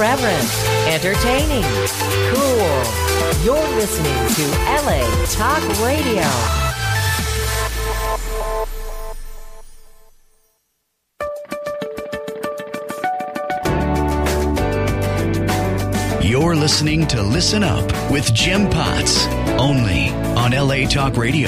irreverent, entertaining, cool. You're listening to LA Talk Radio. You're listening to Listen Up with Jim Potts, only on LA Talk Radio.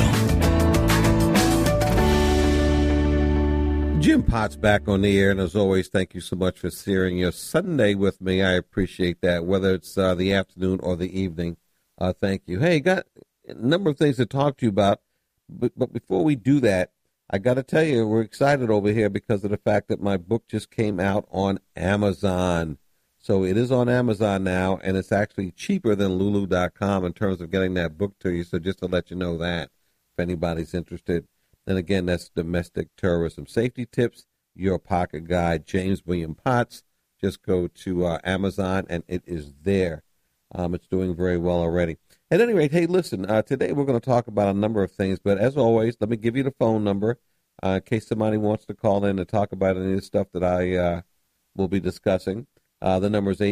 Jim Potts back on the air, and as always, thank you so much for sharing your Sunday with me. I appreciate that, whether it's the afternoon or the evening. Thank you. Hey, got a number of things to talk to you about, but before we do that, I got to tell you, we're excited over here because of the fact that my book just came out on Amazon. So it is on Amazon now, and it's actually cheaper than Lulu.com in terms of getting that book to you. So just to let you know that, if anybody's interested. And again, that's Domestic Terrorism Safety Tips, Your Pocket Guide, James William Potts. Just go to Amazon, and it is there. It's doing very well already. At any rate, hey, listen, today we're going to talk about a number of things. But as always, let me give you the phone number in case somebody wants to call in and talk about any of the stuff that I will be discussing. The number is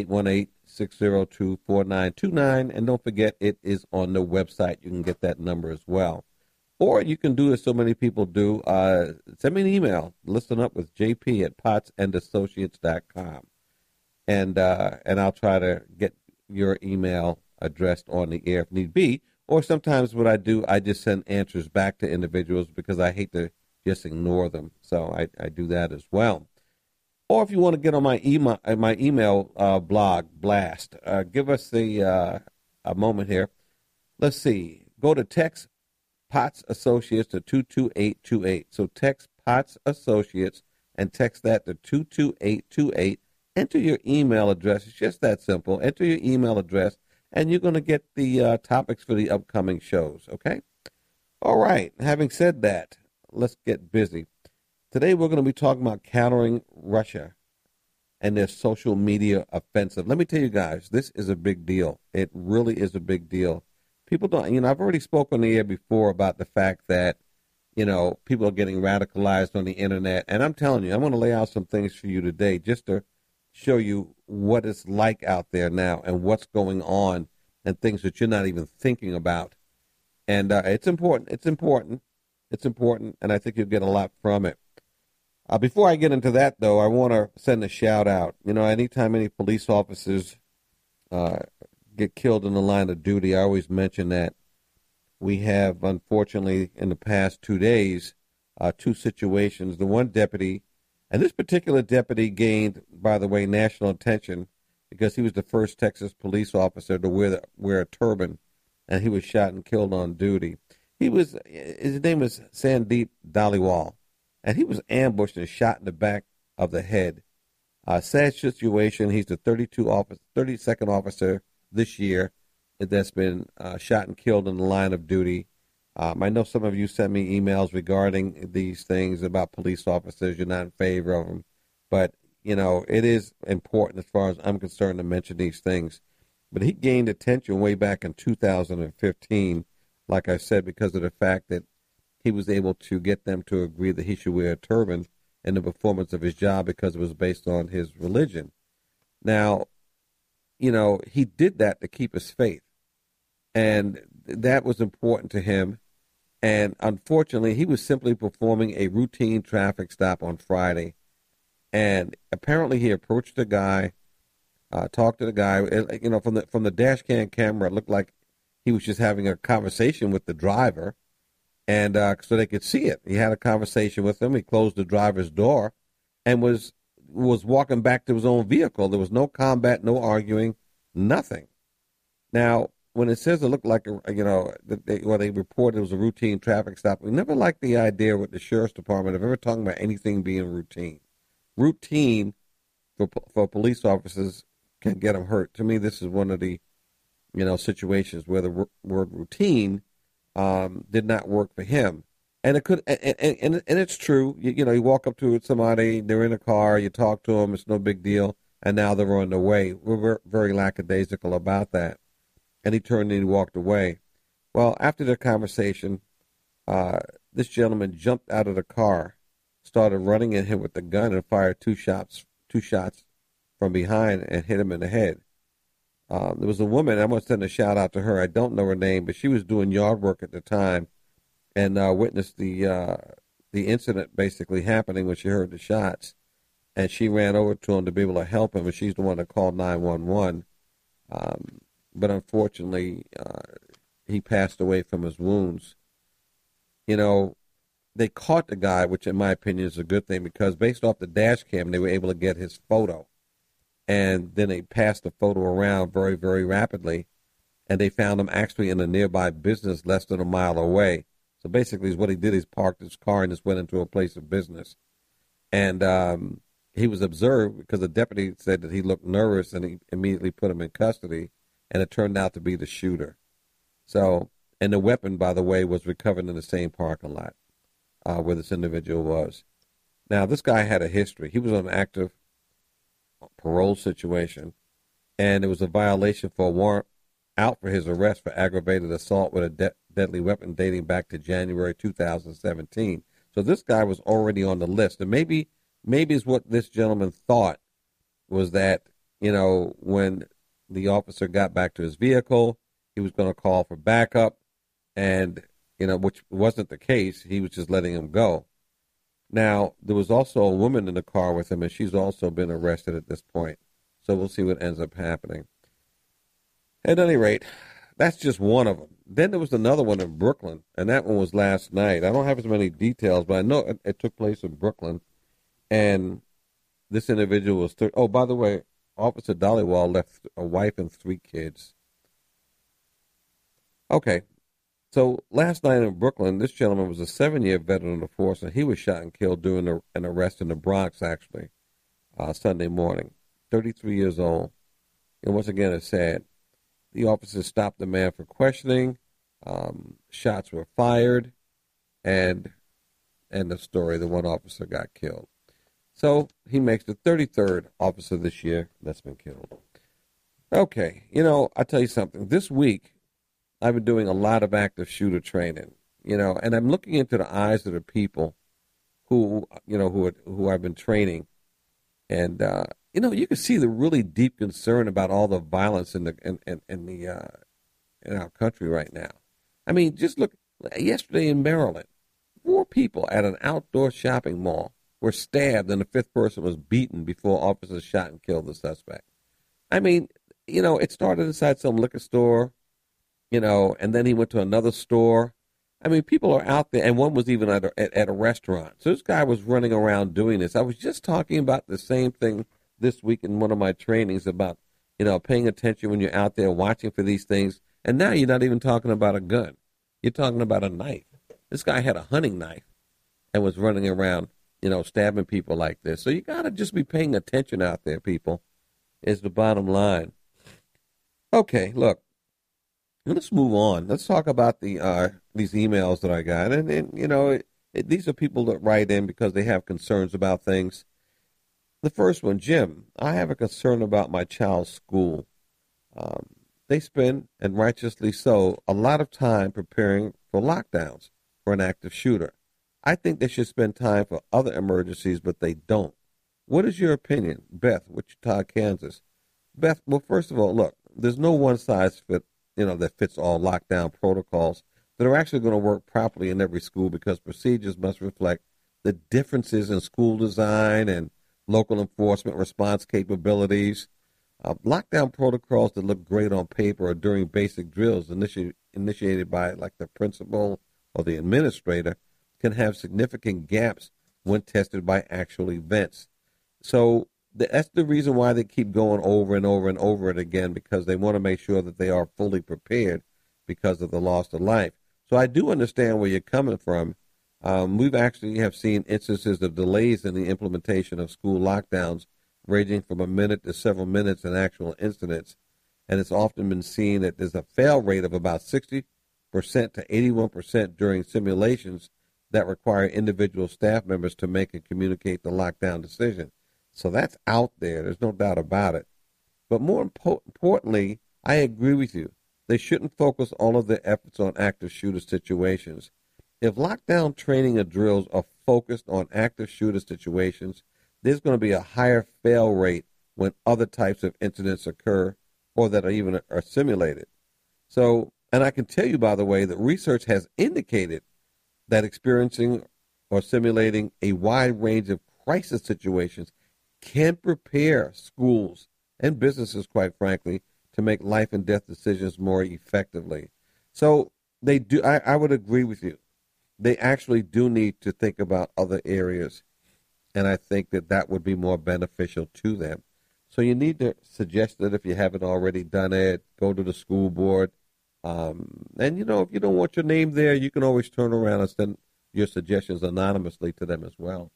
818-602-4929. And don't forget, it is on the website. You can get that number as well. Or you can do as so many people do, send me an email, listen up with JP at pottsandassociates.com. And I'll try to get your email addressed on the air if need be. Or sometimes what I do, I just send answers back to individuals because I hate to just ignore them. So I do that as well. Or if you want to get on my email blog, blast, give us a moment here. Let's see. Go to text Potts Associates to 22828. So text Potts Associates and text that to 22828. Enter your email address. It's just that simple. Enter your email address, and you're going to get the topics for the upcoming shows, okay? All right. Having said that, let's get busy. Today we're going to be talking about countering Russia and their social media offensive. Let me tell you guys, this is a big deal. It really is a big deal. People don't, I've already spoken on the air before about the fact that, people are getting radicalized on the internet. And I'm telling you, I'm going to lay out some things for you today just to show you what it's like out there now and what's going on and things that you're not even thinking about. And it's important. It's important. It's important. And I think you'll get a lot from it. Before I get into that, though, I want to send a shout out. Anytime any police officers get killed in the line of duty, I always mention that we have, unfortunately, in the past 2 days, two situations. The one deputy, and this particular deputy gained, by the way, national attention because he was the first Texas police officer to wear a turban, and he was shot and killed on duty. His name was Sandeep Dhaliwal. And he was ambushed and shot in the back of the head. Sad situation. He's the 32nd officer this year that's been shot and killed in the line of duty. I know some of you sent me emails regarding these things about police officers. You're not in favor of them. But, it is important as far as I'm concerned to mention these things. But he gained attention way back in 2015, like I said, because of the fact that he was able to get them to agree that he should wear a turban in the performance of his job because it was based on his religion. Now, he did that to keep his faith, and that was important to him. And unfortunately, he was simply performing a routine traffic stop on Friday, and apparently he approached the guy, talked to the guy. From the dash cam camera, it looked like he was just having a conversation with the driver. And so they could see it. He had a conversation with him. He closed the driver's door and was walking back to his own vehicle. There was no combat, no arguing, nothing. Now, when it says it looked like, they reported it was a routine traffic stop, we never liked the idea with the sheriff's department of ever talking about anything being routine. Routine for police officers can get them hurt. To me, this is one of the, situations where the word routine did not work for him. And it could, and it's true. You walk up to somebody, they're in a car, you talk to them, it's no big deal, and now they're on their way. We're very lackadaisical about that. And he turned and he walked away. Well, after the conversation, this gentleman jumped out of the car, started running at him with the gun, and fired two shots from behind and hit him in the head. There was a woman, I want to send a shout out to her. I don't know her name, but she was doing yard work at the time and witnessed the incident basically happening when she heard the shots. And she ran over to him to be able to help him, and she's the one that called 911. But unfortunately, he passed away from his wounds. You know, they caught the guy, which in my opinion is a good thing, because based off the dash cam, they were able to get his photo. And then they passed the photo around very, very rapidly, and they found him actually in a nearby business less than a mile away. So basically what he did is parked his car and just went into a place of business. And he was observed because the deputy said that he looked nervous, and he immediately put him in custody, and it turned out to be the shooter. So, and the weapon, by the way, was recovered in the same parking lot where this individual was. Now, this guy had a history. He was on an active parole situation, and it was a violation for a warrant out for his arrest for aggravated assault with a deadly weapon dating back to January 2017. So this guy was already on the list, and maybe is what this gentleman thought was that, you know, when the officer got back to his vehicle, he was going to call for backup, and, you know, which wasn't the case. He was just letting him go. Now, there was also a woman in the car with him, and she's also been arrested at this point. So we'll see what ends up happening. At any rate, that's just one of them. Then there was another one in Brooklyn, and that one was last night. I don't have as many details, but I know it took place in Brooklyn. And this individual was... Oh, by the way, Officer Dollywall left a wife and 3 kids. Okay. So last night in Brooklyn, this gentleman was a 7-year veteran of the force, and he was shot and killed during an arrest in the Bronx, actually, Sunday morning. 33 years old. And once again, it's sad. The officers stopped the man for questioning. Shots were fired, and the story, the one officer got killed. So he makes the 33rd officer this year that's been killed. Okay, you know, I'll tell you something. This week, I've been doing a lot of active shooter training, you know, and I'm looking into the eyes of the people who I've been training. And, you know, you can see the really deep concern about all the violence in our country right now. I mean, just look, yesterday in Maryland, 4 people at an outdoor shopping mall were stabbed, and the 5th person was beaten before officers shot and killed the suspect. I mean, you know, it started inside some liquor store, you know, and then he went to another store. I mean, people are out there, and one was even at a restaurant. So this guy was running around doing this. I was just talking about the same thing this week in one of my trainings about, you know, paying attention when you're out there watching for these things. And now you're not even talking about a gun. You're talking about a knife. This guy had a hunting knife and was running around, you know, stabbing people like this. So you got to just be paying attention out there, people, is the bottom line. Okay, look, let's move on. Let's talk about these emails that I got. And you know, these are people that write in because they have concerns about things. The first one, Jim, I have a concern about my child's school. They spend, and righteously so, a lot of time preparing for lockdowns for an active shooter. I think they should spend time for other emergencies, but they don't. What is your opinion? Beth, Wichita, Kansas. Beth, well, first of all, look, there's no that fits all lockdown protocols that are actually going to work properly in every school, because procedures must reflect the differences in school design and local enforcement response capabilities. Lockdown protocols that look great on paper or during basic drills initiated by like the principal or the administrator can have significant gaps when tested by actual events. So that's the reason why they keep going over and over and over it again, because they want to make sure that they are fully prepared because of the loss of life. So I do understand where you're coming from. We've actually have seen instances of delays in the implementation of school lockdowns, ranging from a minute to several minutes in actual incidents. And it's often been seen that there's a fail rate of about 60% to 81% during simulations that require individual staff members to make and communicate the lockdown decision. So that's out there. There's no doubt about it. But more importantly, I agree with you. They shouldn't focus all of their efforts on active shooter situations. If lockdown training and drills are focused on active shooter situations, there's going to be a higher fail rate when other types of incidents occur or that are simulated. So, and I can tell you, by the way, that research has indicated that experiencing or simulating a wide range of crisis situations can prepare schools and businesses, quite frankly, to make life and death decisions more effectively. So they do. I would agree with you. They actually do need to think about other areas, and I think that would be more beneficial to them. So you need to suggest that if you haven't already done it, go to the school board. And, if you don't want your name there, you can always turn around and send your suggestions anonymously to them as well.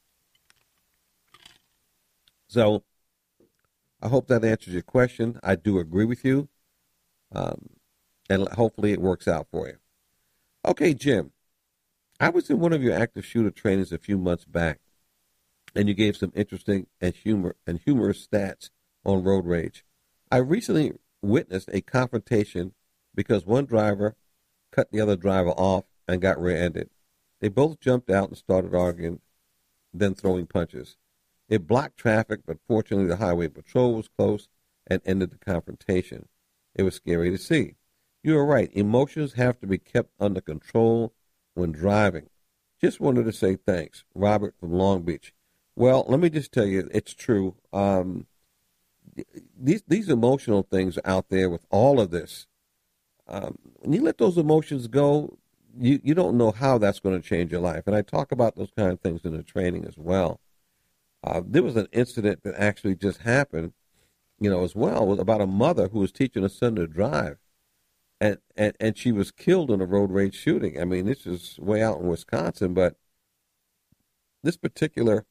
So I hope that answers your question. I do agree with you, and hopefully it works out for you. Okay, Jim, I was in one of your active shooter trainings a few months back, and you gave some interesting and humorous stats on road rage. I recently witnessed a confrontation because one driver cut the other driver off and got rear-ended. They both jumped out and started arguing, then throwing punches. It blocked traffic, but fortunately the highway patrol was close and ended the confrontation. It was scary to see. You are right. Emotions have to be kept under control when driving. Just wanted to say thanks. Robert from Long Beach. Well, let me just tell you, it's true. These emotional things are out there with all of this. When you let those emotions go, you don't know how that's going to change your life. And I talk about those kind of things in the training as well. There was an incident that actually just happened, as well, was about a mother who was teaching her son to drive. And she was killed in a road rage shooting. I mean, this is way out in Wisconsin, but this particular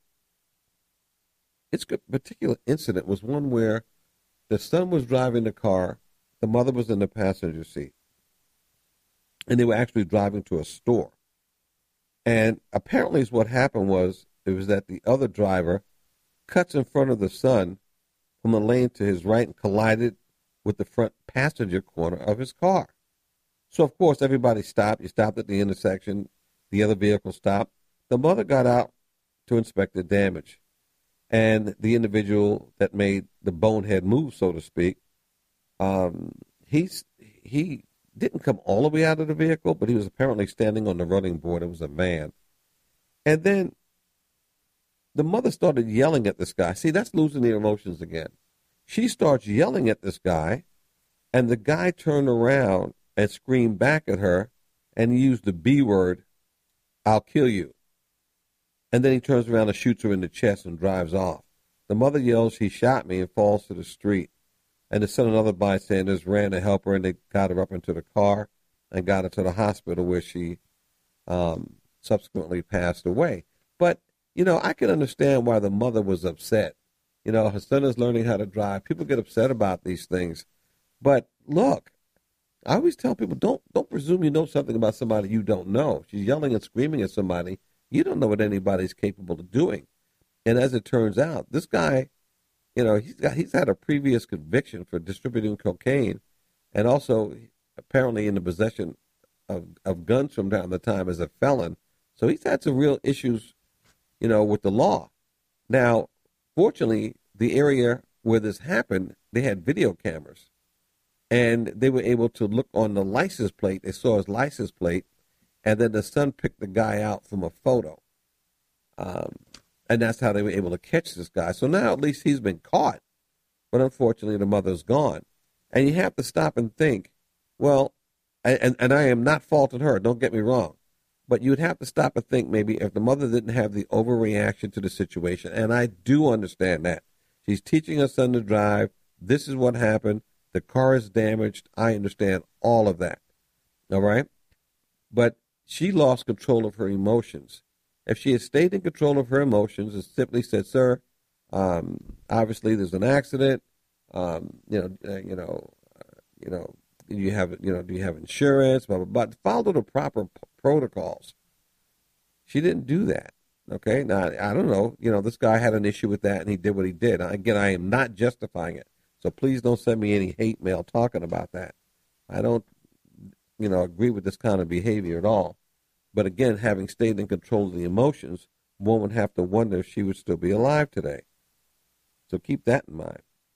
incident was one where the son was driving the car, the mother was in the passenger seat, and they were actually driving to a store. And apparently what happened was that the other driver cuts in front of the son from the lane to his right and collided with the front passenger corner of his car. So, of course, everybody stopped. You stopped at the intersection. The other vehicle stopped. The mother got out to inspect the damage. And the individual that made the bonehead move, so to speak, he didn't come all the way out of the vehicle, but he was apparently standing on the running board. It was a man. And then the mother started yelling at this guy. See, that's losing the emotions again. She starts yelling at this guy, and the guy turned around and screamed back at her and used the B word, "I'll kill you." And then he turns around and shoots her in the chest and drives off. The mother yells, "He shot me," and falls to the street. And the son and other bystanders ran to help her, and they got her up into the car and got her to the hospital where she subsequently passed away. But, I can understand why the mother was upset. Her son is learning how to drive. People get upset about these things. But look, I always tell people, don't presume you know something about somebody you don't know. She's yelling and screaming at somebody. You don't know what anybody's capable of doing. And as it turns out, this guy, he's had a previous conviction for distributing cocaine and also apparently in the possession of guns from time to time as a felon. So he's had some real issues, with the law. Now, fortunately, the area where this happened, they had video cameras. And they were able to look on the license plate. They saw his license plate. And then the son picked the guy out from a photo. And that's how they were able to catch this guy. So now at least he's been caught. But unfortunately, the mother's gone. And you have to stop and think, well, and I am not faulting her, don't get me wrong. But you would have to stop and think maybe if the mother didn't have the overreaction to the situation. And I do understand that. She's teaching her son to drive. This is what happened. The car is damaged. I understand all of that. All right? But she lost control of her emotions. If she had stayed in control of her emotions and simply said, "Sir, obviously there's an accident. Do you have insurance? Blah blah blah." Follow the proper protocols. She didn't do that. Okay, now I don't know. This guy had an issue with that, and he did what he did. Again, I am not justifying it. So please don't send me any hate mail talking about that. I don't, agree with this kind of behavior at all. But again, having stayed in control of the emotions, one would have to wonder if she would still be alive today. So keep that in mind.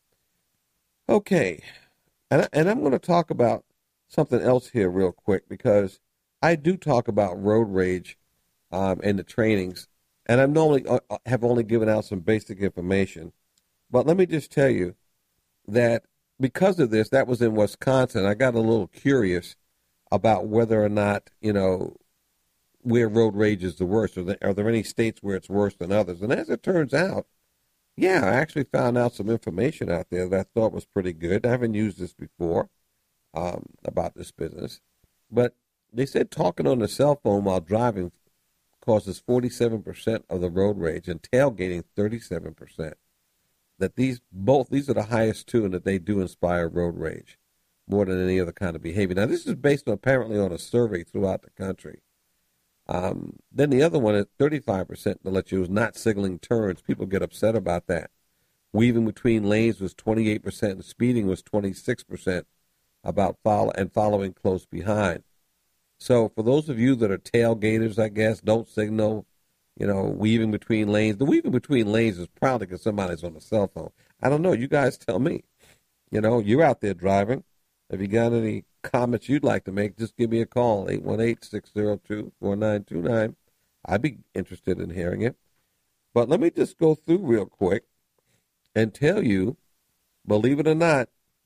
Okay, and I'm going to talk about something else here real quick because I do talk about road rage in the trainings, and I'm normally have only given out some basic information. But let me just tell you that because of this, that was in Wisconsin. I got a little curious about whether or not where road rage is the worst. Are there any states where it's worse than others? And as it turns out, yeah, I actually found out some information out there that I thought was pretty good. I haven't used this before about this business, but they said talking on the cell phone while driving causes 47% of the road rage and tailgating 37%. That these are the highest two, and that they do inspire road rage more than any other kind of behavior. Now, this is based apparently on a survey throughout the country. Then the other one at 35% to let you is not signaling turns. People get upset about that. Weaving between lanes was 28%, and speeding was 26% about following close behind. So for those of you that are tailgaters, I guess, don't signal, weaving between lanes. The weaving between lanes is probably because somebody's on a cell phone. I don't know. You guys tell me. You're out there driving. If you got any comments you'd like to make, just give me a call, 818-602-4929. I'd be interested in hearing it. But let me just go through real quick and tell you, believe it or not,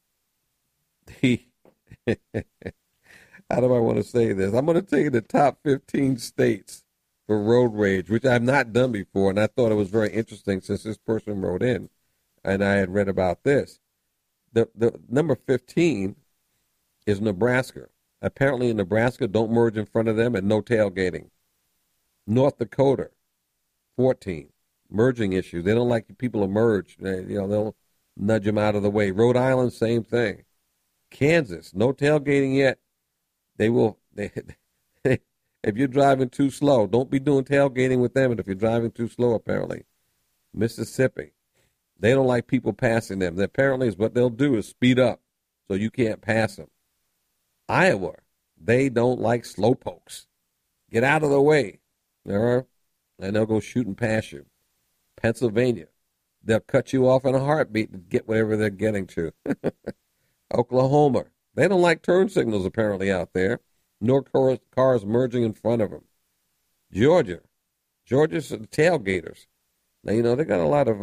how do I want to say this? I'm going to take the top 15 states for road rage, which I've not done before, and I thought it was very interesting since this person wrote in, and I had read about this. The number 15 is Nebraska. Apparently in Nebraska, don't merge in front of them and no tailgating. North Dakota, 14, merging issue. They don't like people to merge. They'll nudge them out of the way. Rhode Island, same thing. Kansas, no tailgating yet. If you're driving too slow, don't be doing tailgating with them. And if you're driving too slow, apparently. Mississippi, they don't like people passing them. Apparently, what they'll do is speed up so you can't pass them. Iowa, they don't like slowpokes. Get out of the way. And they'll go shooting past you. Pennsylvania, they'll cut you off in a heartbeat to get whatever they're getting to. Oklahoma, they don't like turn signals apparently out there, nor cars merging in front of them. Georgia's tailgaters. Now, they got a lot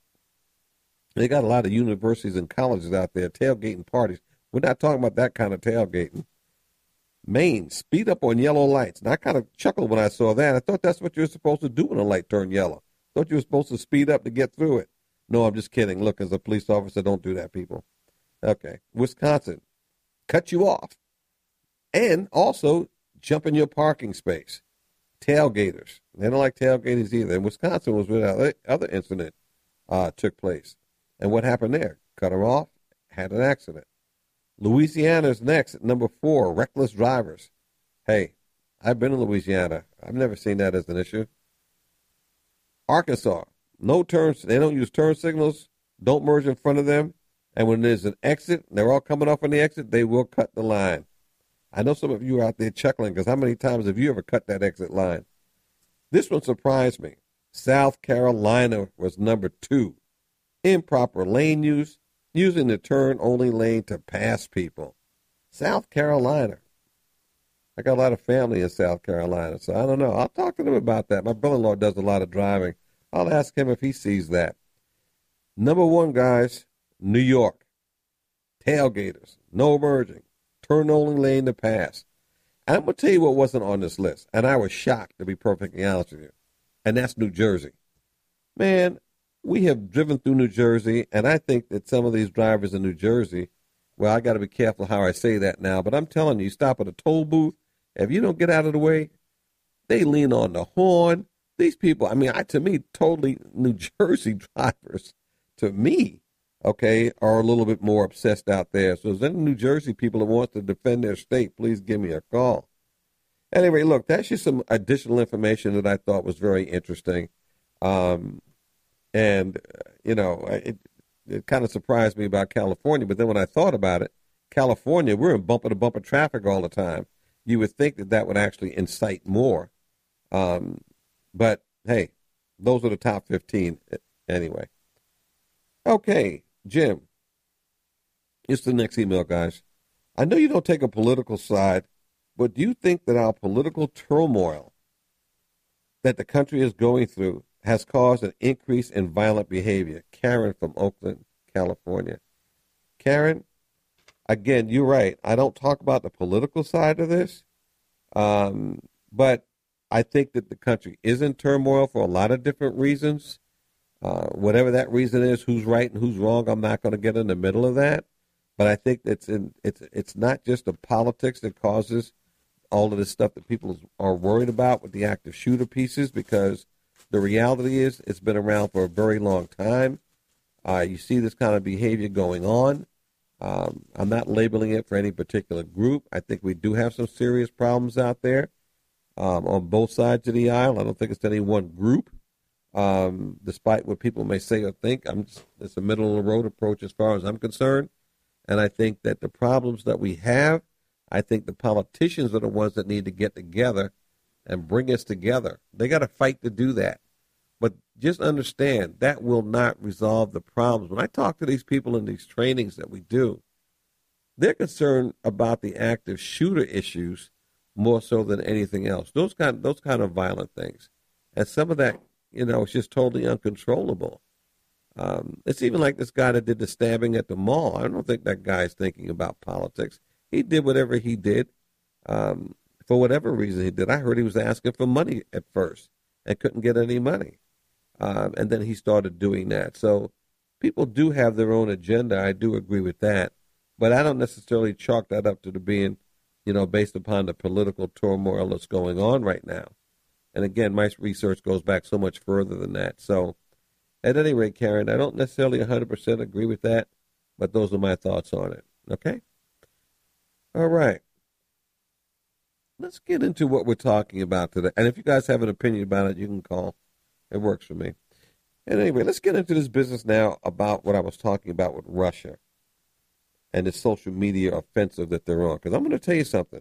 of universities and colleges out there tailgating parties. We're not talking about that kind of tailgating. Maine, speed up on yellow lights. And I kind of chuckled when I saw that. I thought that's what you're supposed to do when a light turned yellow. I thought you were supposed to speed up to get through it. No, I'm just kidding. Look, as a police officer, don't do that, people. Okay. Wisconsin, cut you off. And also jump in your parking space. Tailgaters. They don't like tailgaters either. And Wisconsin was where the other incident took place. And what happened there? Cut her off, had an accident. Louisiana's next at number 4, reckless drivers. Hey, I've been in Louisiana. I've never seen that as an issue. Arkansas, no turns. They don't use turn signals. Don't merge in front of them. And when there's an exit, they're all coming off on the exit, they will cut the line. I know some of you are out there chuckling because how many times have you ever cut that exit line? This one surprised me. South Carolina was number 2. Improper lane use, using the turn-only lane to pass people. South Carolina. I got a lot of family in South Carolina, so I don't know. I'll talk to them about that. My brother-in-law does a lot of driving. I'll ask him if he sees that. Number 1, guys, New York. Tailgaters, no merging, turn-only lane to pass. And I'm going to tell you what wasn't on this list, and I was shocked, to be perfectly honest with you, and that's New Jersey. Man, we have driven through New Jersey, and I think that some of these drivers in New Jersey, well, I got to be careful how I say that now, but I'm telling you, stop at a toll booth, if you don't get out of the way, they lean on the horn. These people, to me, totally New Jersey drivers, to me, okay, are a little bit more obsessed out there. So if there's any New Jersey people that want to defend their state, please give me a call. Anyway, look, that's just some additional information that I thought was very interesting. It kind of surprised me about California, but then when I thought about it, California, we're in bumper-to-bumper traffic all the time. You would think that would actually incite more. But, hey, those are the top 15 anyway. Okay, Jim, It's the next email, guys. I know you don't take a political side, but do you think that our political turmoil that the country is going through has caused an increase in violent behavior? Karen from Oakland, California. Karen, again, you're right. I don't talk about the political side of this, but I think that the country is in turmoil for a lot of different reasons. Whatever that reason is, who's right and who's wrong, I'm not going to get in the middle of that. But I think it's not just the politics that causes all of this stuff that people are worried about with the active shooter pieces, because the reality is it's been around for a very long time. You see this kind of behavior going on. I'm not labeling it for any particular group. I think we do have some serious problems out there on both sides of the aisle. I don't think it's any one group, despite what people may say or think. It's a middle-of-the-road approach as far as I'm concerned. And I think that the problems that we have, I think the politicians are the ones that need to get together and bring us together. They got to fight to do that. But just understand, that will not resolve the problems. When I talk to these people in these trainings that we do, they're concerned about the active shooter issues more so than anything else. Those kind of violent things. And some of that, it's just totally uncontrollable. It's even like this guy that did the stabbing at the mall. I don't think that guy's thinking about politics. He did whatever he did for whatever reason he did. I heard he was asking for money at first and couldn't get any money. And then he started doing that. So people do have their own agenda. I do agree with that. But I don't necessarily chalk that up to the being, based upon the political turmoil that's going on right now. And again, my research goes back so much further than that. So at any rate, Karen, I don't necessarily 100% agree with that, but those are my thoughts on it. Okay? All right. Let's get into what we're talking about today. And if you guys have an opinion about it, you can call. It works for me. And anyway, let's get into this business now about what I was talking about with Russia and the social media offensive that they're on. Because I'm going to tell you something.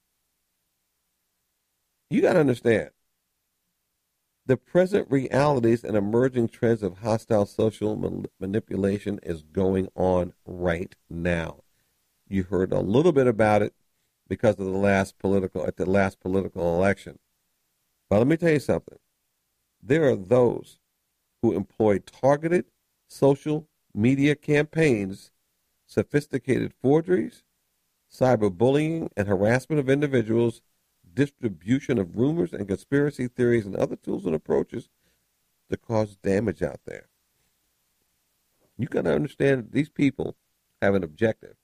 You got to understand. The present realities and emerging trends of hostile social manipulation is going on right now. You heard a little bit about it because of the last political election. But let me tell you something. There are those who employ targeted social media campaigns, sophisticated forgeries, cyberbullying and harassment of individuals, distribution of rumors and conspiracy theories, and other tools and approaches to cause damage out there. You got to understand that these people have an objective.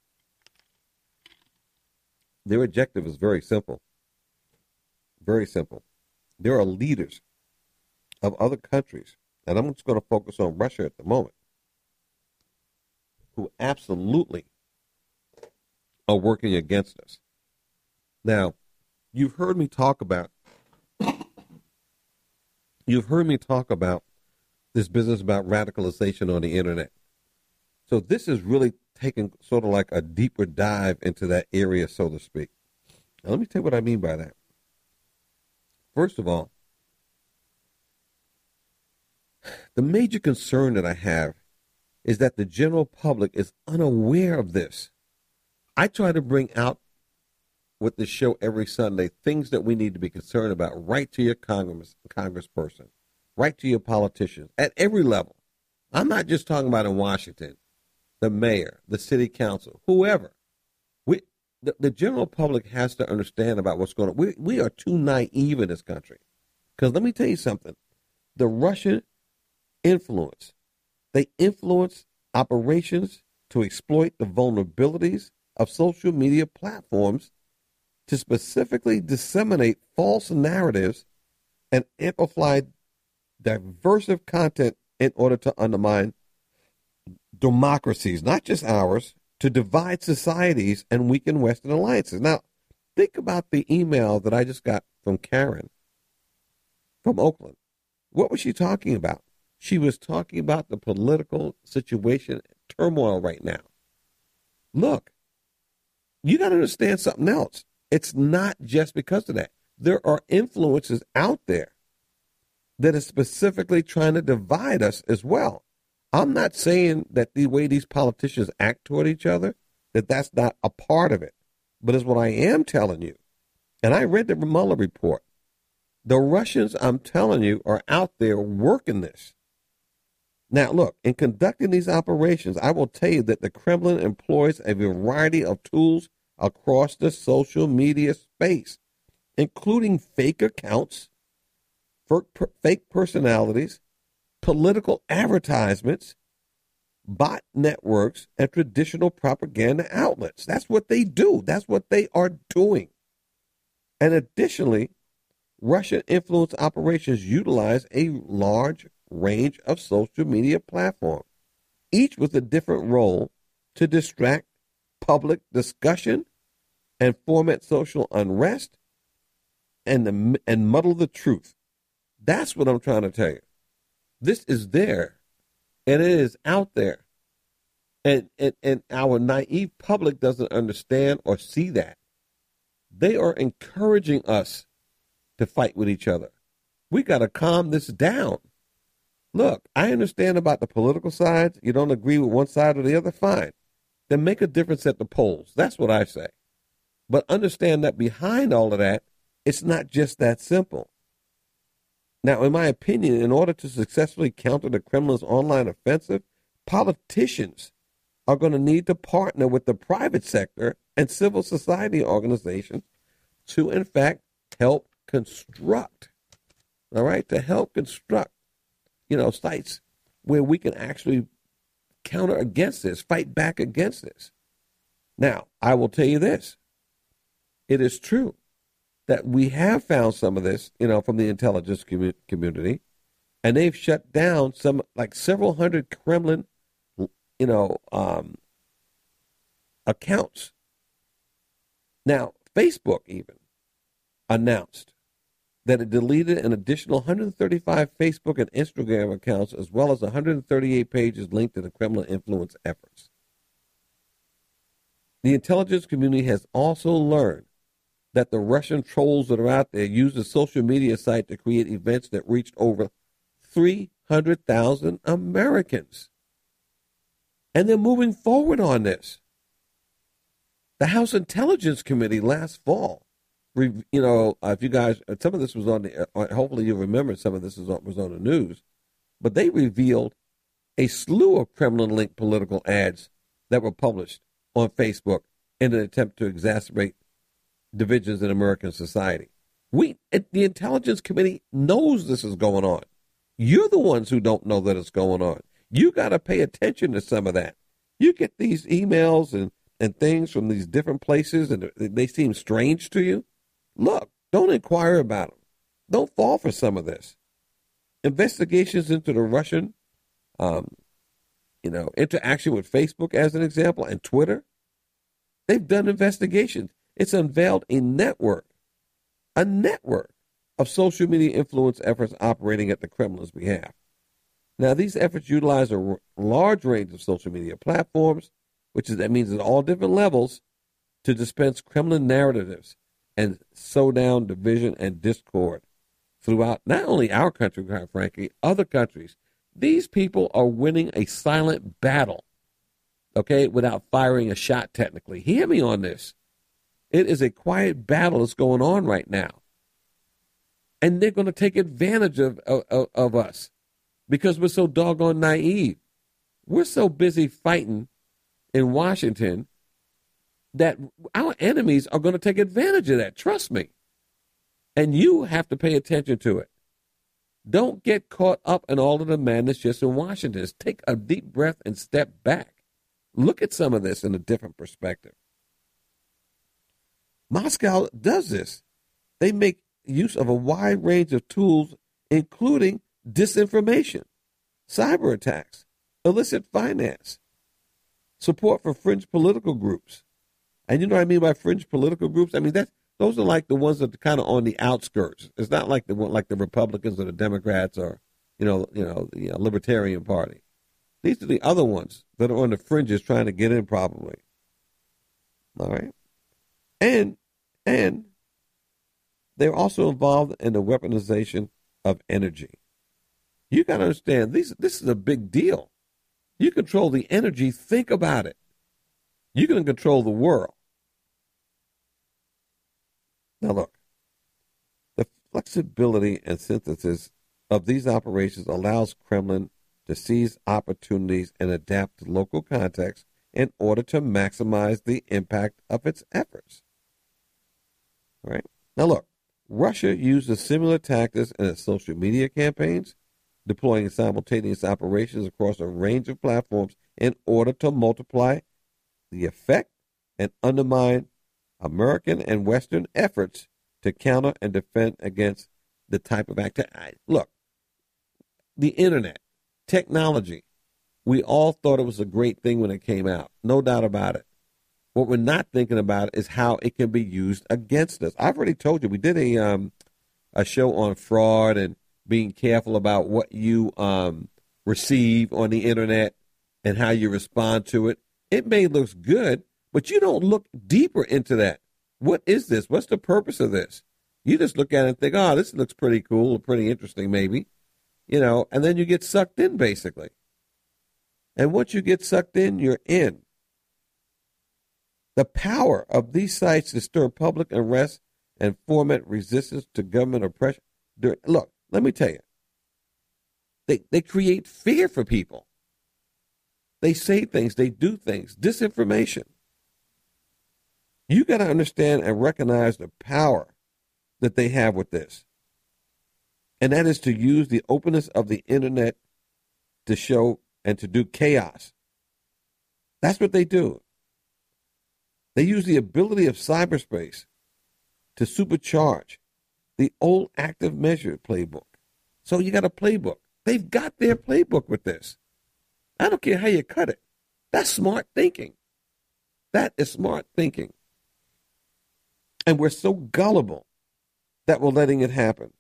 Their objective is very simple. Very simple. There are leaders of other countries, and I'm just going to focus on Russia at the moment, who absolutely are working against us. Now, you've heard me talk about this business about radicalization on the internet. So this is really taking sort of like a deeper dive into that area, so to speak. Now, let me tell you what I mean by that. First of all, the major concern that I have is that the general public is unaware of this. I try to bring out with the show every Sunday things that we need to be concerned about right to your congressperson, right to your politicians at every level. I'm not just talking about in Washington, the mayor, the city council, whoever. The general public has to understand about what's going on. We are too naive in this country. Because let me tell you something. The Russian influence, they influence operations to exploit the vulnerabilities of social media platforms to specifically disseminate false narratives and amplify diversive content in order to undermine democracies, not just ours, to divide societies and weaken Western alliances. Now, think about the email that I just got from Karen from Oakland. What was she talking about? She was talking about the political situation, turmoil right now. Look, you got to understand something else. It's not just because of that. There are influences out there that are specifically trying to divide us as well. I'm not saying that the way these politicians act toward each other, that that's not a part of it. But it's what I am telling you. And I read the Mueller report. The Russians, I'm telling you, are out there working this. Now, look, in conducting these operations, I will tell you that the Kremlin employs a variety of tools across the social media space, including fake accounts, fake personalities, political advertisements, bot networks, and traditional propaganda outlets. That's what they do. That's what they are doing. And additionally, Russian influence operations utilize a large range of social media platforms, each with a different role to distract public discussion and foment social unrest and muddle the truth. That's what I'm trying to tell you. This is there, and it is out there. And our naive public doesn't understand or see that. They are encouraging us to fight with each other. We got to calm this down. Look, I understand about the political sides. You don't agree with one side or the other, fine. Then make a difference at the polls. That's what I say. But understand that behind all of that, it's not just that simple. Now, in my opinion, in order to successfully counter the Kremlin's online offensive, politicians are going to need to partner with the private sector and civil society organizations to, in fact, help construct, all right, to help construct, sites where we can actually counter against this, fight back against this. Now, I will tell you this. It is true that we have found some of this, from the intelligence community, and they've shut down several hundred Kremlin, accounts. Now, Facebook even announced that it deleted an additional 135 Facebook and Instagram accounts, as well as 138 pages linked to the Kremlin influence efforts. The intelligence community has also learned that the Russian trolls that are out there use the social media site to create events that reached over 300,000 Americans. And they're moving forward on this. The House Intelligence Committee last fall, if you guys, some of this was on the, hopefully you remember some of this was on the news, but they revealed a slew of Kremlin-linked political ads that were published on Facebook in an attempt to exacerbate divisions in American society. The Intelligence Committee knows this is going on. You're the ones who don't know that it's going on. You got to pay attention to some of that. You get these emails and things from these different places, and they seem strange to you. Look, don't inquire about them. Don't fall for some of this. Investigations into the Russian, interaction with Facebook, as an example, and Twitter, they've done investigations. It's unveiled a network of social media influence efforts operating at the Kremlin's behalf. Now, these efforts utilize a large range of social media platforms, that means at all different levels, to dispense Kremlin narratives and sow down division and discord throughout not only our country, quite frankly, other countries. These people are winning a silent battle, without firing a shot technically. Hear me on this. It is a quiet battle that's going on right now. And they're going to take advantage of us because we're so doggone naive. We're so busy fighting in Washington that our enemies are going to take advantage of that. Trust me. And you have to pay attention to it. Don't get caught up in all of the madness just in Washington. Just take a deep breath and step back. Look at some of this in a different perspective. Moscow does this. They make use of a wide range of tools, including disinformation, cyber attacks, illicit finance, support for fringe political groups. And you know what I mean by fringe political groups? I mean, those are like the ones that are kind of on the outskirts. It's not like the Republicans or the Democrats or, the Libertarian Party. These are the other ones that are on the fringes trying to get in probably. All right. And they're also involved in the weaponization of energy. You got to understand, this is a big deal. You control the energy. Think about it. You can control the world. Now look, the flexibility and synthesis of these operations allows Kremlin to seize opportunities and adapt to local context in order to maximize the impact of its efforts. All right. Now look, Russia uses similar tactics in its social media campaigns, deploying simultaneous operations across a range of platforms in order to multiply the effect and undermine American and Western efforts to counter and defend against the type of activity. Look, the internet, technology, we all thought it was a great thing when it came out. No doubt about it. What we're not thinking about is how it can be used against us. I've already told you, we did a show on fraud and being careful about what you receive on the internet and how you respond to it. It may look good, but you don't look deeper into that. What is this? What's the purpose of this? You just look at it and think, oh, this looks pretty cool or pretty interesting maybe, and then you get sucked in basically. And once you get sucked in, you're in. The power of these sites to stir public unrest and foment resistance to government oppression. Look, let me tell you, they create fear for people. They say things, they do things, disinformation. You got to understand and recognize the power that they have with this. And that is to use the openness of the internet to show and to do chaos. That's what they do. They use the ability of cyberspace to supercharge the old active measure playbook. So you got a playbook. They've got their playbook with this. I don't care how you cut it. That's smart thinking. That is smart thinking. And we're so gullible that we're letting it happen.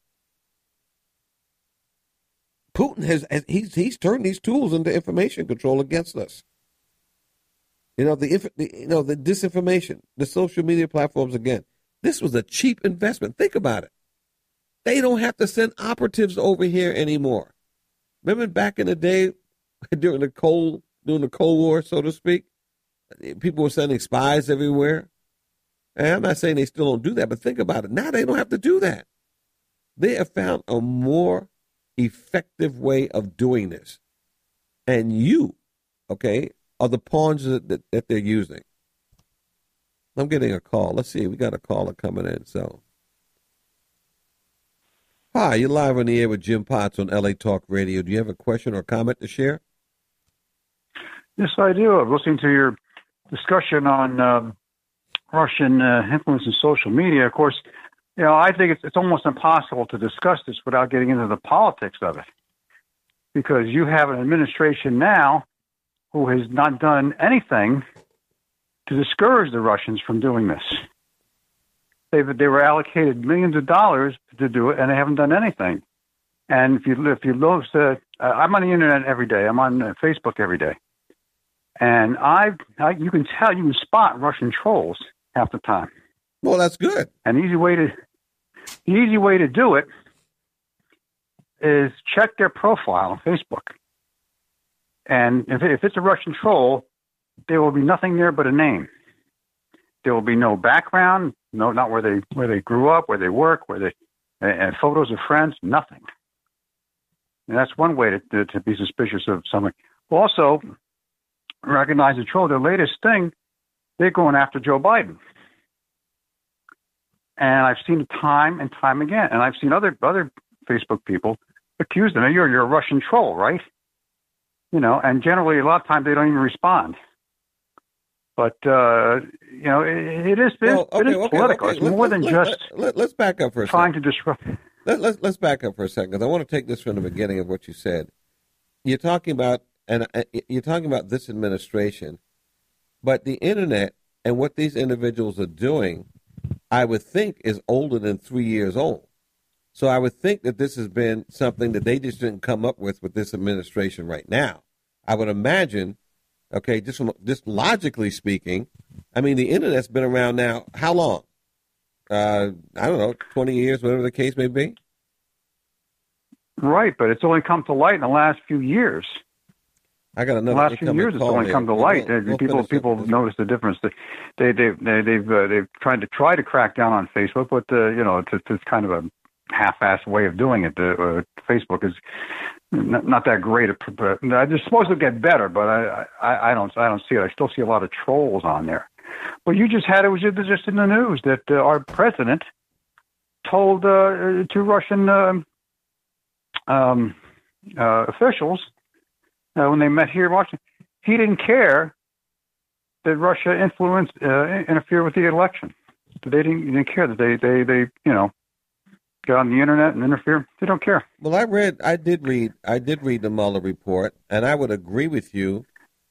Putin he's turned these tools into information control against us. The disinformation, the social media platforms again. This was a cheap investment. Think about it. They don't have to send operatives over here anymore. Remember back in the day during the Cold War, so to speak, people were sending spies everywhere. And I'm not saying they still don't do that, but think about it. Now they don't have to do that. They have found a more effective way of doing this. And you, are the pawns that they're using. I'm getting a call. Let's see. We got a caller coming in. So, hi, you're live on the air with Jim Potts on LA Talk Radio. Do you have a question or comment to share? Yes, I do. I was listening to your discussion on Russian influence in social media. Of course, I think it's almost impossible to discuss this without getting into the politics of it, because you have an administration now who has not done anything to discourage the Russians from doing this. They were allocated millions of dollars to do it, and they haven't done anything. And if you look, I'm on the internet every day. I'm on Facebook every day, and you can spot Russian trolls half the time. Well, that's good. And the easy way to do it is check their profile on Facebook. And if it's a Russian troll, there will be nothing there but a name. There will be no background, not where they grew up, where they work, and photos of friends, nothing. And that's one way to be suspicious of someone. Also, recognize the troll. Their latest thing, they're going after Joe Biden. And I've seen it time and time again. And I've seen other Facebook people accuse them. You're a Russian troll, right? And generally, a lot of times they don't even respond. But it is political. It's more than just. Let's back up for a second. Trying to disrupt. Let's back up for a second, because I want to take this from the beginning of what you said. You're talking about this administration, but the internet and what these individuals are doing, I would think, is older than 3 years old. So I would think that this has been something that they just didn't come up with this administration right now. I would imagine, just logically speaking, I mean, the internet's been around now how long? I don't know, 20 years, whatever the case may be. Right, but it's only come to light in the last few years. I got the another last few years, it's only come to light. People notice the difference. They've tried to crack down on Facebook, but it's kind of a half-assed way of doing it. Facebook is not that great. They're supposed to get better, but I don't see it. I still see a lot of trolls on there. But you just had it was just in the news that our president told two Russian officials when they met here in Washington, he didn't care that Russia interfered with the election. They didn't care that they get on the internet and interfere. They don't care. Well, I did read the Mueller report, and I would agree with you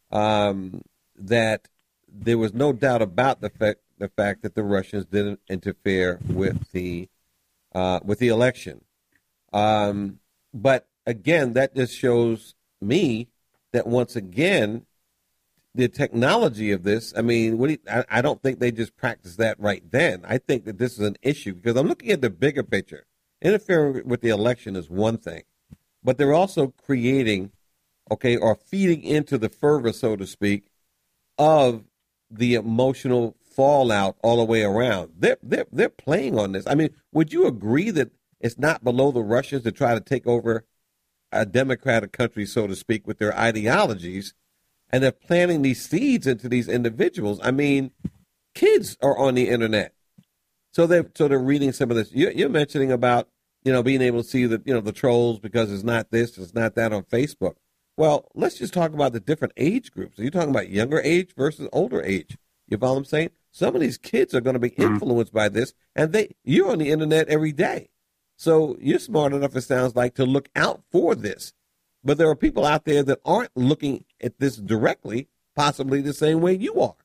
that there was no doubt about the fact that the Russians didn't interfere with the election. But again, that just shows me that once again, the technology of this, I mean, I don't think they just practiced that right then. I think that this is an issue because I'm looking at the bigger picture. Interfering with the election is one thing, but they're also creating, or feeding into the fervor, so to speak, of the emotional fallout all the way around. They're playing on this. I mean, would you agree that it's not below the Russians to try to take over a democratic country, so to speak, with their ideologies, and they're planting these seeds into these individuals? I mean, kids are on the internet, so they're reading some of this. You're mentioning about being able to see the trolls because it's not this, it's not that on Facebook. Well, let's just talk about the different age groups. Are you talking about younger age versus older age? You follow what I'm saying? Some of these kids are going to be influenced by this, and you're on the internet every day. So you're smart enough, it sounds like, to look out for this. But there are people out there that aren't looking at this directly, possibly the same way you are.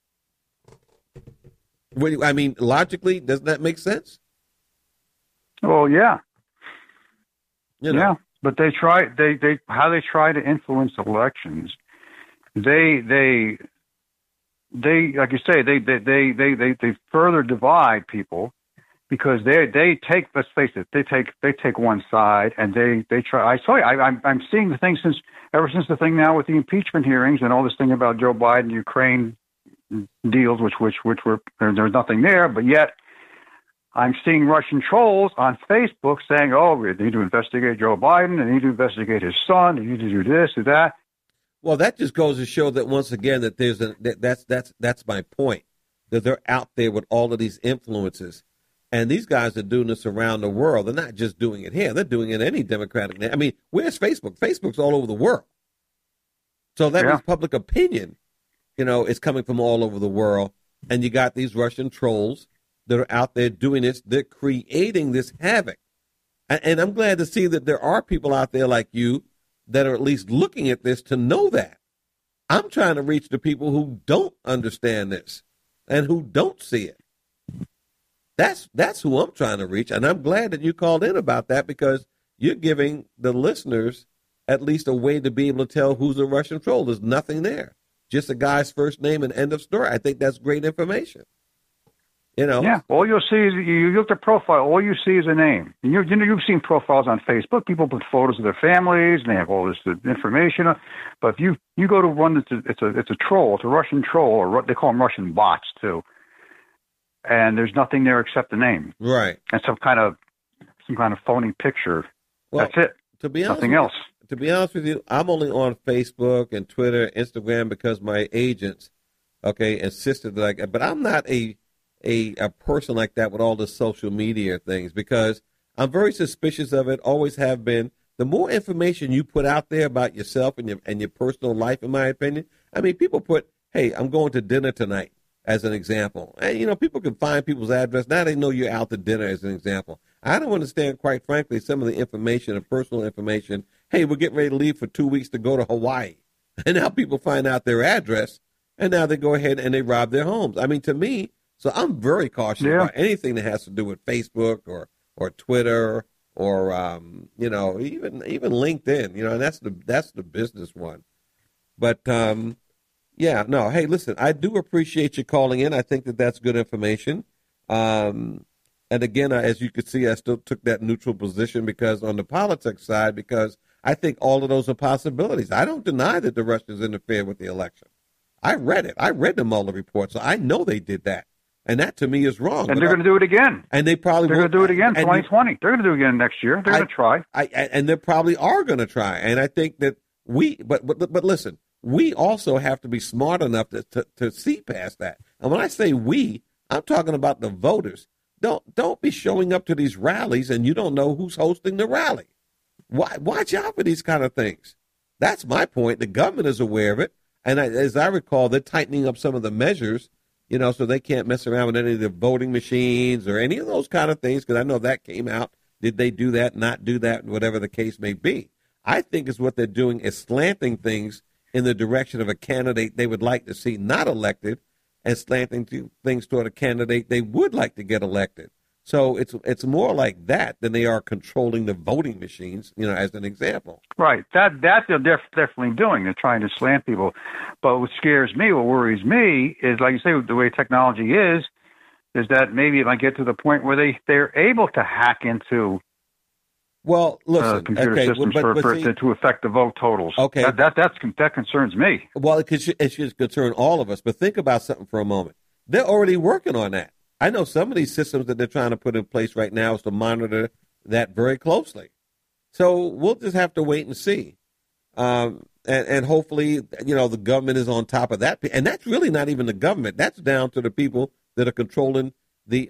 I mean, logically, doesn't that make sense? Well, yeah. Yeah, but they try to influence elections. They like you say, they further divide people. Because they take, let's face it, they take one side and they try. I'm seeing the thing ever since the thing now with the impeachment hearings and all this thing about Joe Biden, Ukraine deals, which were there's nothing there, but yet I'm seeing Russian trolls on Facebook saying, "Oh, we need to investigate Joe Biden, and need to investigate his son, and need to do this, do that." Well, that just goes to show that once again that that's my point, that they're out there with all of these influences. And these guys are doing this around the world. They're not just doing it here. They're doing it in any democratic. I mean, where's Facebook? Facebook's all over the world. So that means public opinion, is coming from all over the world. And you got these Russian trolls that are out there doing this. They're creating this havoc. And I'm glad to see that there are people out there like you that are at least looking at this to know that. I'm trying to reach the people who don't understand this and who don't see it. That's who I'm trying to reach, and I'm glad that you called in about that because you're giving the listeners at least a way to be able to tell who's a Russian troll. There's nothing there, just a guy's first name and end of story. I think that's great information. Yeah, all you'll see is you look at profile. All you see is a name. You've seen profiles on Facebook. People put photos of their families, and they have all this information. But if you go to one it's a troll, it's a Russian troll, or they call them Russian bots too. And there's nothing there except the name, right? And some kind of phony picture. Well, that's it. To be honest, nothing else. To be honest with you, I'm only on Facebook and Twitter, Instagram because my agents, insisted that but I'm not a person like that with all the social media things because I'm very suspicious of it. Always have been. The more information you put out there about yourself and your personal life, in my opinion, I mean, people put, "Hey, I'm going to dinner tonight." As an example. And, people can find people's address. Now they know you're out to dinner as an example. I don't understand, quite frankly, some of the information and personal information. Hey, we're getting ready to leave for 2 weeks to go to Hawaii. And now people find out their address, and now they go ahead and they rob their homes. I mean, to me, so I'm very cautious about anything that has to do with Facebook or Twitter or, even LinkedIn, and that's the business one. But, yeah, no. Hey, listen, I do appreciate you calling in. I think that that's good information. And again, as you could see, I still took that neutral position because on the politics side, because I think all of those are possibilities. I don't deny that the Russians interfered with the election. I read it. I read the Mueller report, so I know they did that. And that, to me, is wrong. And they're going to do it again. And they're going to do it again 2020. They're going to do it again next year. They're going to try. And they probably are going to try. And I think that but listen, we also have to be smart enough to see past that. And when I say we, I'm talking about the voters. Don't be showing up to these rallies and you don't know who's hosting the rally. Watch out for these kind of things. That's my point. The government is aware of it. And as I recall, they're tightening up some of the measures, so they can't mess around with any of the voting machines or any of those kind of things, because I know that came out. Did they do that, not do that, whatever the case may be? I think is what they're doing is slanting things in the direction of a candidate they would like to see not elected and slanting things toward a candidate they would like to get elected. So it's more like that than they are controlling the voting machines, as an example. Right. That they're definitely doing. They're trying to slant people. But what scares me, what worries me, is, like you say, the way technology is that maybe it might get to the point where they're able to hack into computer systems to affect the vote totals. Okay. That concerns me. Well, it should concern all of us. But think about something for a moment. They're already working on that. I know some of these systems that they're trying to put in place right now is to monitor that very closely. So we'll just have to wait and see. And hopefully, the government is on top of that. And that's really not even the government. That's down to the people that are controlling the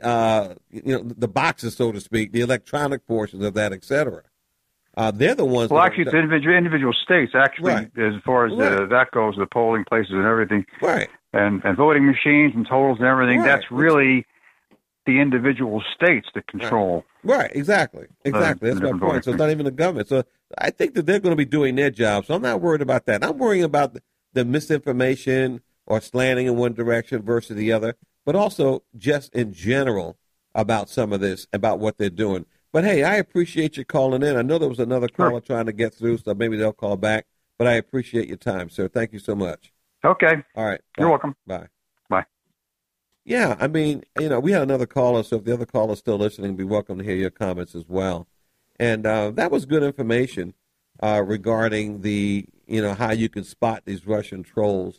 boxes, so to speak, the electronic portions of that, et cetera. They're the ones. Well, actually, it's individual states, actually, right. As far as that goes, the polling places and everything. Right. And voting machines and totals and everything, right. That's really the individual states that control. Right, exactly. That's my point. So it's not even the government. So I think that they're going to be doing their job. So I'm not worried about that. I'm worrying about the misinformation or slanting in one direction versus the other, but also just in general about some of this, about what they're doing. But, hey, I appreciate you calling in. I know there was another caller trying to get through, so maybe they'll call back. But I appreciate your time, sir. Thank you so much. Okay. All right. You're welcome. Bye. Bye. Yeah, I mean, we had another caller, so if the other caller's still listening, be welcome to hear your comments as well. And that was good information regarding the, how you can spot these Russian trolls.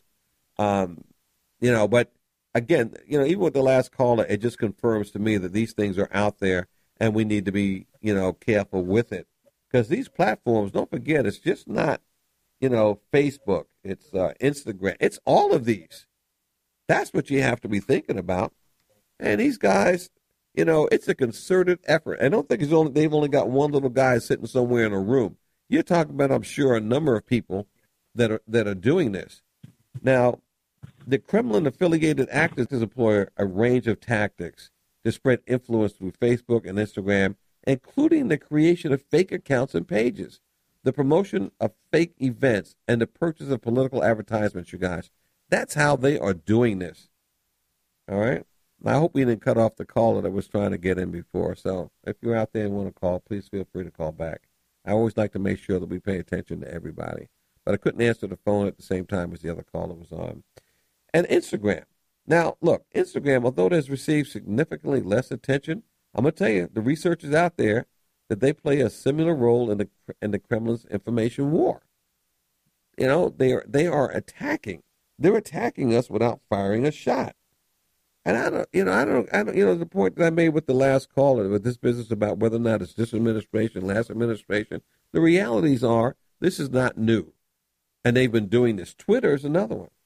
But again, even with the last caller, it just confirms to me that these things are out there and we need to be, careful with it. Because these platforms, don't forget, it's just not, Facebook, it's Instagram, it's all of these. That's what you have to be thinking about. And these guys, it's a concerted effort. I don't think they've only got one little guy sitting somewhere in a room. You're talking about, I'm sure, a number of people that are doing this. Now, the Kremlin-affiliated actors employ a range of tactics to spread influence through Facebook and Instagram, including the creation of fake accounts and pages, the promotion of fake events, and the purchase of political advertisements, you guys. That's how they are doing this. All right? I hope we didn't cut off the caller that was trying to get in before. So if you're out there and want to call, please feel free to call back. I always like to make sure that we pay attention to everybody. But I couldn't answer the phone at the same time as the other caller was on. And Instagram. Now, look, Instagram, although it has received significantly less attention, I'm going to tell you, the research is out there that they play a similar role in the Kremlin's information war. They are attacking. They're attacking us without firing a shot. And I don't, the point that I made with the last caller, with this business about whether or not it's this administration, last administration, the realities are this is not new. And they've been doing this. Twitter's another one,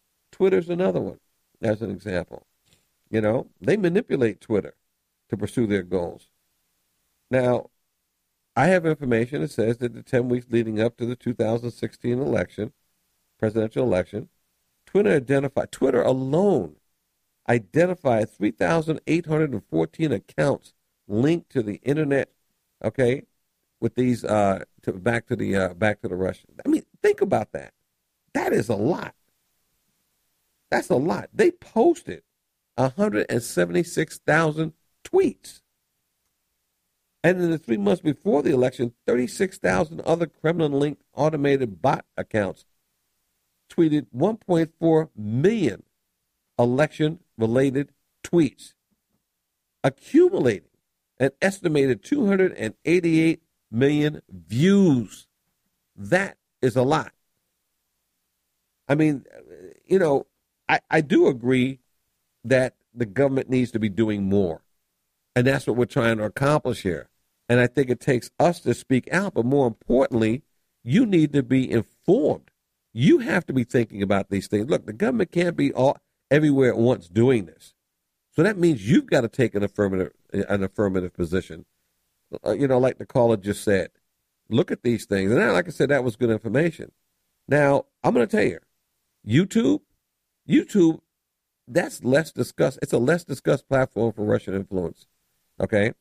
as an example. They manipulate Twitter to pursue their goals. Now, I have information that says that the 10 weeks leading up to the 2016 presidential election, Twitter alone identified 3,814 accounts linked to the internet. Okay, with these back to the Russians. I mean, think about that. That is a lot. That's a lot. They posted 176,000 tweets. And in the 3 months before the election, 36,000 other Kremlin-linked automated bot accounts tweeted 1.4 million election-related tweets, accumulating an estimated 288 million views. That is a lot. I mean, I do agree that the government needs to be doing more. And that's what we're trying to accomplish here. And I think it takes us to speak out. But more importantly, you need to be informed. You have to be thinking about these things. Look, the government can't be everywhere at once doing this. So that means you've got to take an affirmative position. Like the caller just said, look at these things. And like I said, that was good information. Now, I'm going to tell you, YouTube, that's less discussed. It's a less discussed platform for Russian influence. Okay.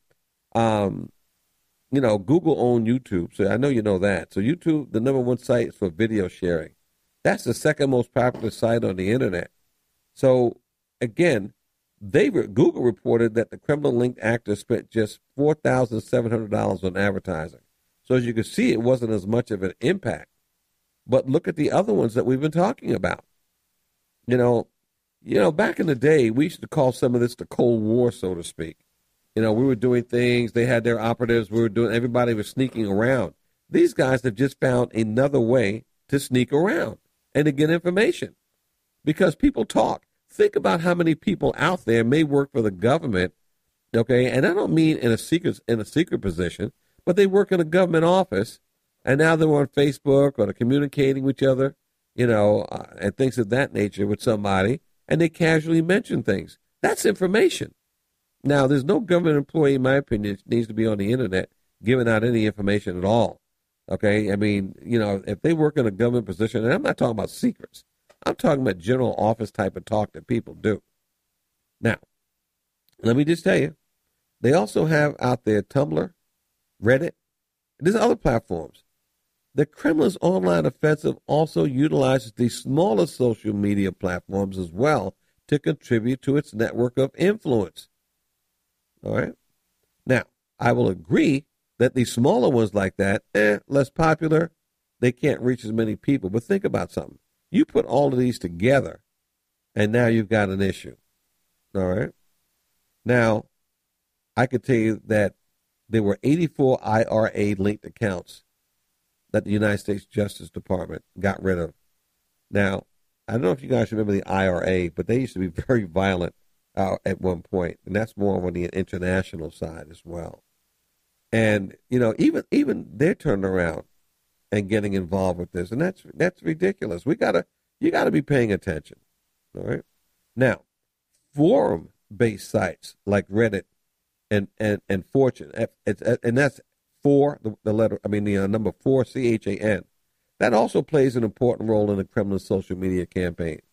Google owned YouTube. So I know you know that. So YouTube, the number one site is for video sharing. That's the second most popular site on the internet. So again, Google reported that the Kremlin-linked actor spent just $4,700 on advertising. So as you can see, it wasn't as much of an impact. But look at the other ones that we've been talking about. Back in the day, we used to call some of this the Cold War, so to speak. We were doing things. They had their operatives. Everybody was sneaking around. These guys have just found another way to sneak around and to get information because people talk. Think about how many people out there may work for the government, okay? And I don't mean in a secret position, but they work in a government office, and now they're on Facebook or they're communicating with each other, and things of that nature with somebody, and they casually mention things. That's information. Now, there's no government employee, in my opinion, that needs to be on the internet giving out any information at all, okay? I mean, if they work in a government position, and I'm not talking about secrets. I'm talking about general office type of talk that people do. Now, let me just tell you, they also have out there Tumblr, Reddit, there's other platforms. The Kremlin's online offensive also utilizes these smaller social media platforms as well to contribute to its network of influence. All right? Now, I will agree that these smaller ones like that, less popular, they can't reach as many people. But think about something. You put all of these together, and now you've got an issue. All right? Now, I could tell you that there were 84 IRA-linked accounts that the United States Justice Department got rid of. Now, I don't know if you guys remember the IRA, but they used to be very violent at one point, and that's more on the international side as well. And, even they're turning around and getting involved with this, and that's ridiculous. You gotta be paying attention. All right. Now, forum-based sites like Reddit and Fortune, and that's the number 4 CHAN. That also plays an important role in the Kremlin social media campaign.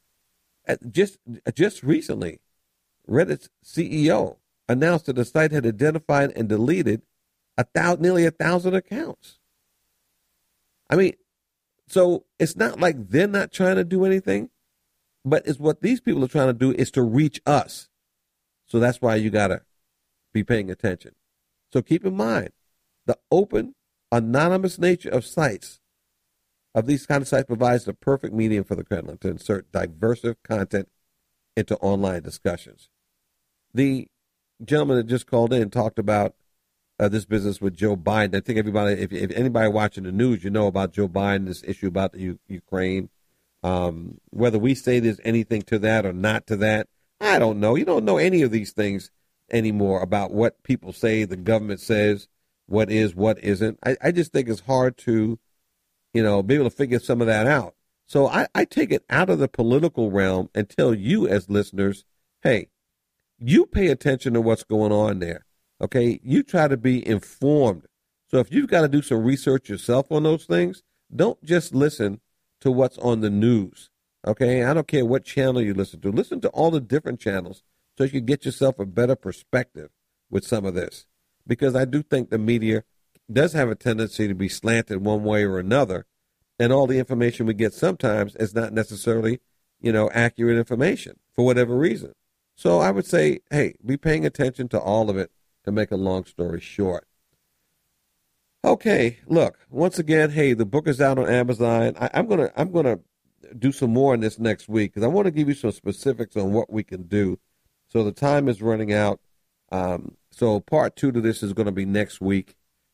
Just recently, Reddit's CEO announced that the site had identified and deleted nearly 1,000 accounts. I mean, so it's not like they're not trying to do anything, but it's what these people are trying to do is to reach us. So that's why you got to be paying attention. So keep in mind, the open, anonymous nature of these kind of sites provides the perfect medium for the Kremlin to insert diversive content into online discussions. The gentleman that just called in talked about this business with Joe Biden. I think everybody, if anybody watching the news, you know about Joe Biden, this issue about the Ukraine. Whether we say there's anything to that or not to that, I don't know. You don't know any of these things anymore about what people say, the government says, what is, what isn't. I just think it's hard to, be able to figure some of that out. So I take it out of the political realm and tell you as listeners, hey, you pay attention to what's going on there. Okay, you try to be informed. So if you've got to do some research yourself on those things, don't just listen to what's on the news. Okay, I don't care what channel you listen to. Listen to all the different channels so you can get yourself a better perspective with some of this. Because I do think the media does have a tendency to be slanted one way or another, and all the information we get sometimes is not necessarily, accurate information for whatever reason. So I would say, hey, be paying attention to all of it. To make a long story short. Okay, look, once again, hey, the book is out on Amazon. I'm gonna do some more on this next week because I want to give you some specifics on what we can do. So the time is running out. So part 2 to this is going to be next week.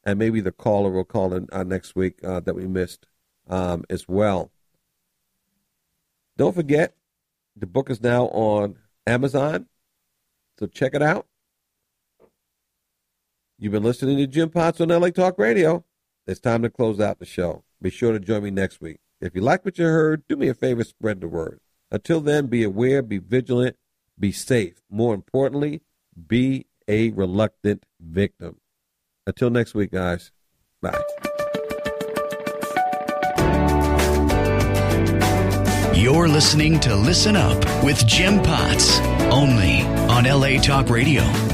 and maybe the caller will call in next week that we missed as well. Don't forget, the book is now on Amazon, so check it out. You've been listening to Jim Potts on LA Talk Radio. It's time to close out the show. Be sure to join me next week. If you like what you heard, do me a favor, spread the word. Until then, be aware, be vigilant, be safe. More importantly, be a reluctant victim. Until next week, guys. Bye. You're listening to Listen Up with Jim Potts, only on LA Talk Radio.